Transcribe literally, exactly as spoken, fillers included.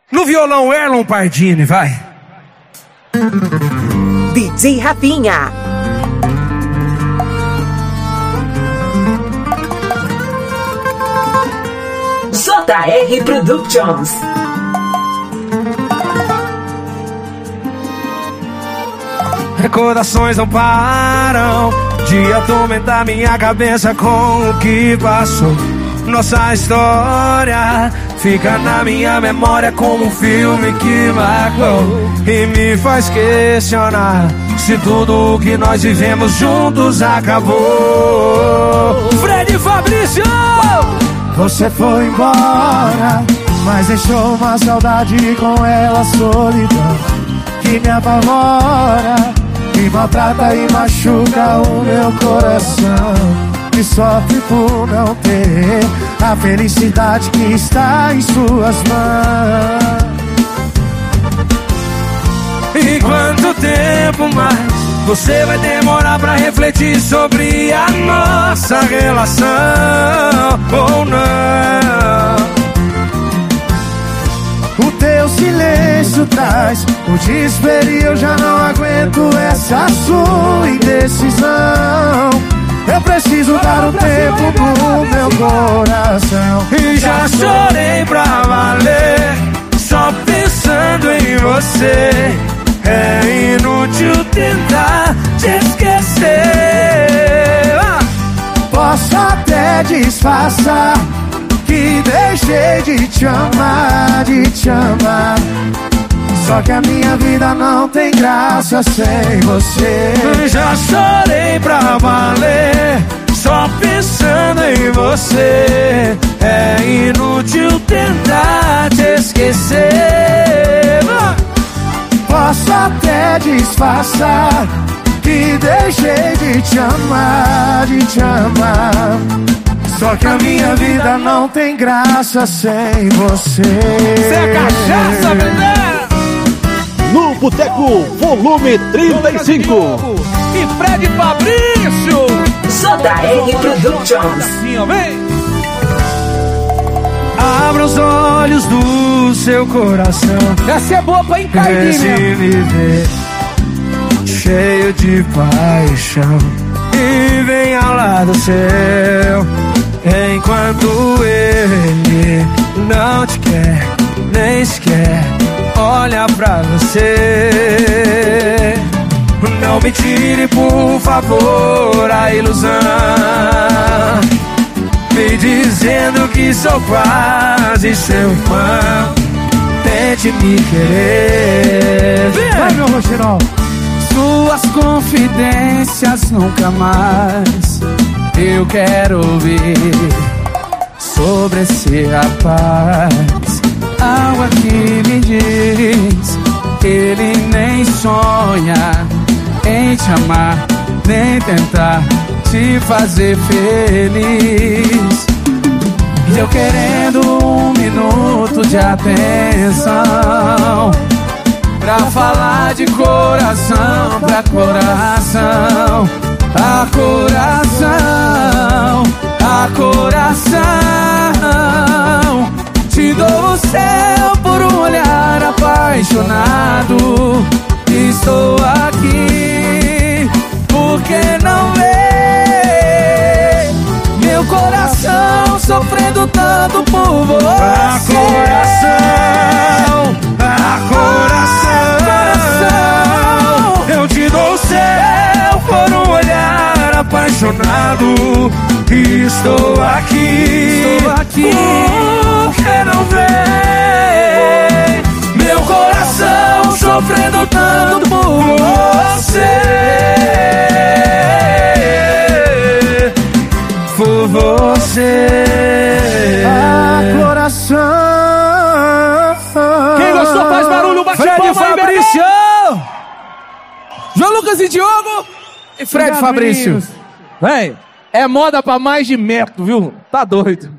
No violão, Erlon Pardini, vai. D J Rafinha. J R Productions. Recordações não param de atormentar minha cabeça com o que passou. Nossa história fica na minha memória como um filme que marcou e me faz questionar se tudo o que nós vivemos juntos acabou. Fred Fabrício! Você foi embora, mas deixou uma saudade com ela, solidão que me apavora, me maltrata e machuca o meu coração, que sofre por não ter a felicidade que está em suas mãos. E quanto tempo mais você vai demorar pra refletir sobre a nossa relação? Ou não? O teu silêncio traz o desespero e eu já não aguento essa sua indecisão. Eu preciso dar um tempo pro meu coração. E já chorei pra valer, só pensando em você. É inútil tentar te esquecer. Posso até disfarçar que deixei de te amar, de te amar. Só que a minha vida não tem graça sem você. Já chorei pra valer, só pensando em você. É inútil tentar te esquecer. Posso até disfarçar que deixei de te amar, de te amar. Só que a minha vida não tem graça sem você. Você é cachaça, bebê! No Boteco, volume trinta e cinco. E Fred Fabrício. J R Productions. Assim, ó, vem. Abra os olhos do seu coração. Essa é boa pra encardir, Esse me ver cheio de paixão e vem ao lado seu, enquanto ele não te quer, nem sequer olha pra você. Não me tire, por favor, a ilusão, me dizendo que sou quase seu irmão. Tente me querer. Vai, meu roxinol. Suas confidências nunca mais eu quero ouvir sobre esse rapaz. Algo aqui me diz que ele nem sonha em te amar, nem tentar te fazer feliz. E eu querendo um minuto de atenção pra falar de coração pra coração, a coração, a coração. Te dou o céu por um olhar apaixonado. Estou aqui porque não vê meu coração sofrendo tanto por você. A coração, a coração, eu te dou o céu por um olhar apaixonado. Estou aqui, Estou aqui porque não vê meu coração sofrendo tanto por você. Por você. A coração. Quem gostou faz barulho, bate Fred palma aí, Fabrício. bebê! João Lucas e Diogo e Fred Fabrício. Véi, é moda pra mais de metro, viu? Tá doido.